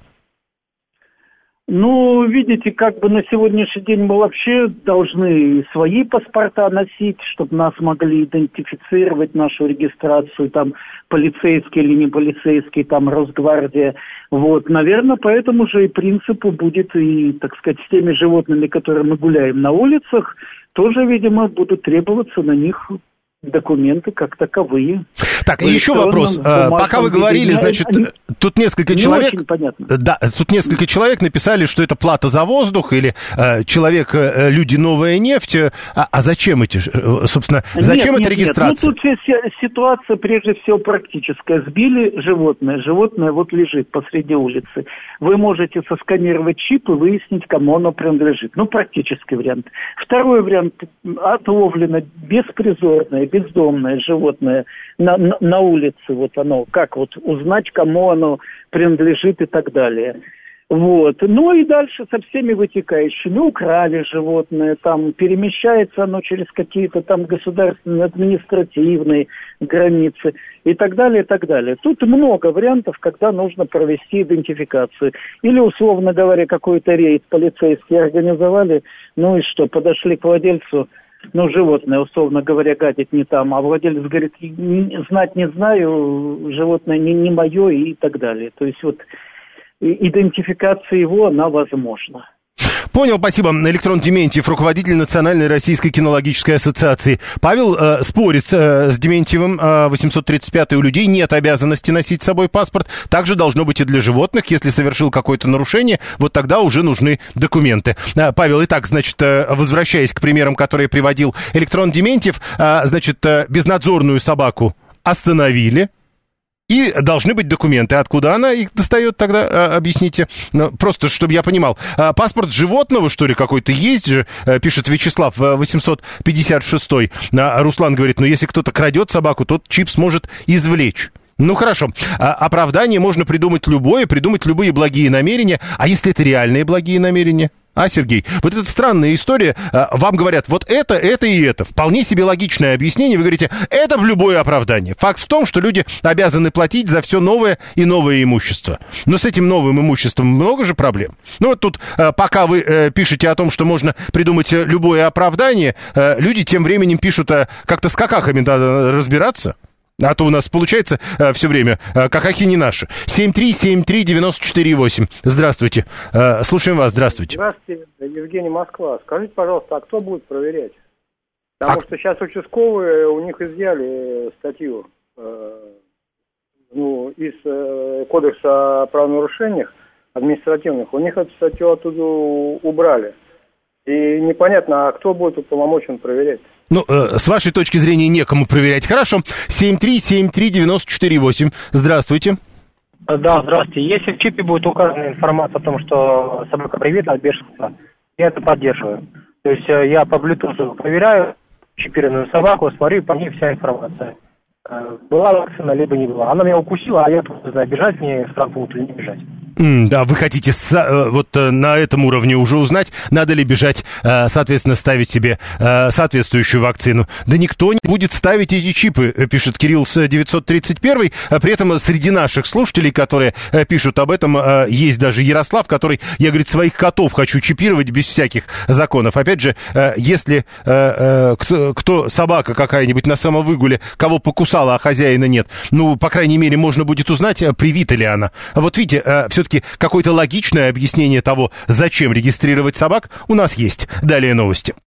Ну, видите, как бы на сегодняшний день мы вообще должны свои паспорта носить, чтобы нас могли идентифицировать, нашу регистрацию, там, полицейский или не полицейский, там, Росгвардия. Вот, наверное, по этому же и принципу будет и, так сказать, с теми животными, которые мы гуляем на улицах, тоже, видимо, будут требоваться на них документы как таковые. Так, и еще вопрос. Пока вы говорили, значит, тут несколько человек... Да, тут несколько человек написали, что это плата за воздух, или человек, люди, новая нефть. А зачем эти, собственно, зачем эта регистрация? Ну, тут ситуация, прежде всего, практическая. Сбили животное вот лежит посреди улицы. Вы можете сосканировать чип и выяснить, кому оно принадлежит. Ну, практический вариант. Второй вариант. Отловлено беспризорное, бездомное животное на улице, вот оно, как вот узнать, кому оно принадлежит и так далее. Вот. Ну и дальше со всеми вытекающими. Украли животное, там перемещается оно через какие-то там государственные, административные границы и так далее, и так далее. Тут много вариантов, когда нужно провести идентификацию. Или, условно говоря, какой-то рейд полицейские организовали, ну и что, подошли к владельцу, ну, животное, условно говоря, гадит не там, а владелец говорит, знать не знаю, животное не мое и так далее. То есть вот идентификация его, она возможна. Понял, спасибо. Электрон Дементьев, руководитель Национальной российской кинологической ассоциации. Павел спорит с Дементьевым. 835-й у людей нет обязанности носить с собой паспорт. Также должно быть и для животных. Если совершил какое-то нарушение, вот тогда уже нужны документы. Павел, итак, значит, возвращаясь к примерам, которые приводил Электрон Дементьев, значит, безнадзорную собаку остановили. И должны быть документы. Откуда она их достает тогда, объясните? Просто, чтобы я понимал. Паспорт животного, что ли, какой-то есть же, пишет Вячеслав, 856-й. Руслан говорит, ну, если кто-то крадет собаку, тот чип сможет извлечь. Ну, хорошо. Оправдание можно придумать любые благие намерения. А если это реальные благие намерения? А, Сергей, вот эта странная история, вам говорят, вот это и это. Вполне себе логичное объяснение. Вы говорите, это в любое оправдание. Факт в том, что люди обязаны платить за все новое и новое имущество. Но с этим новым имуществом много же проблем. Ну, вот тут, пока вы пишете о том, что можно придумать любое оправдание, люди тем временем пишут, как-то с какахами надо разбираться. А то у нас получается все время какахи не наши. 7373948. Здравствуйте. Слушаем вас. Здравствуйте. Здравствуйте, Евгений, Москва. Скажите, пожалуйста, а кто будет проверять? Потому что сейчас участковые, у них изъяли статью из Кодекса о правонарушениях административных. У них эту статью оттуда убрали. И непонятно, а кто будет уполномочен проверять? Ну, с вашей точки зрения, некому проверять. Хорошо. 7373948. Здравствуйте. Да, здравствуйте. Если в чипе будет указана информация о том, что собака привита от бешенства, я это поддерживаю. То есть я по Bluetooth проверяю чипированную собаку, смотрю, по ней вся информация. Была вакцина, либо не была. Она меня укусила, а я просто знаю, бежать мне в штрафпункт или не бежать. Да, вы хотите вот на этом уровне уже узнать, надо ли бежать, соответственно, ставить себе соответствующую вакцину. Да никто не будет ставить эти чипы, пишет Кирилл с 931. При этом среди наших слушателей, которые пишут об этом, есть даже Ярослав, который, я, говорит, своих котов хочу чипировать без всяких законов. Опять же, если кто собака какая-нибудь на самовыгуле, кого покусала, а хозяина нет, ну, по крайней мере, можно будет узнать, привита ли она. Вот видите, все-таки какое-то логичное объяснение того, зачем регистрировать собак, у нас есть. Далее новости.